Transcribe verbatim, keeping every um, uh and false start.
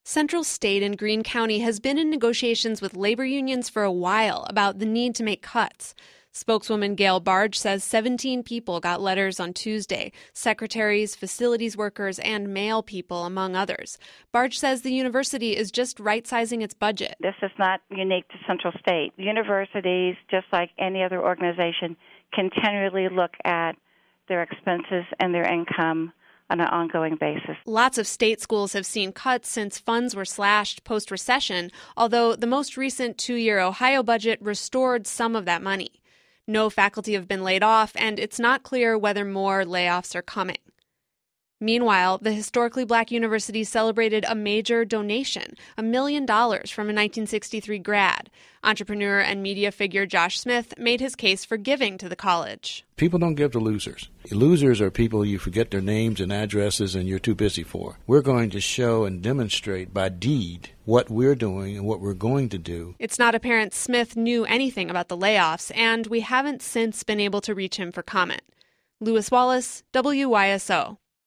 Central State in Greene County has been in negotiations with labor unions for a while about the need to make cuts. Spokeswoman Gail Barge says seventeen people got letters on Tuesday, secretaries, facilities workers, and mail people, among others. Barge says the university is just right-sizing its budget. This is not unique to Central State. Universities, just like any other organization, continually look at their expenses and their income on an ongoing basis. Lots of state schools have seen cuts since funds were slashed post-recession, although the most recent two-year Ohio budget restored some of that money. No faculty have been laid off, and it's not clear whether more layoffs are coming. Meanwhile, the historically black university celebrated a major donation, a million dollars from a nineteen sixty-three grad. Entrepreneur and media figure Josh Smith made his case for giving to the college. People don't give to losers. Losers are people you forget their names and addresses and you're too busy for. We're going to show and demonstrate by deed what we're doing and what we're going to do. It's not apparent Smith knew anything about the layoffs, and we haven't since been able to reach him for comment. Lewis Wallace, W Y S O.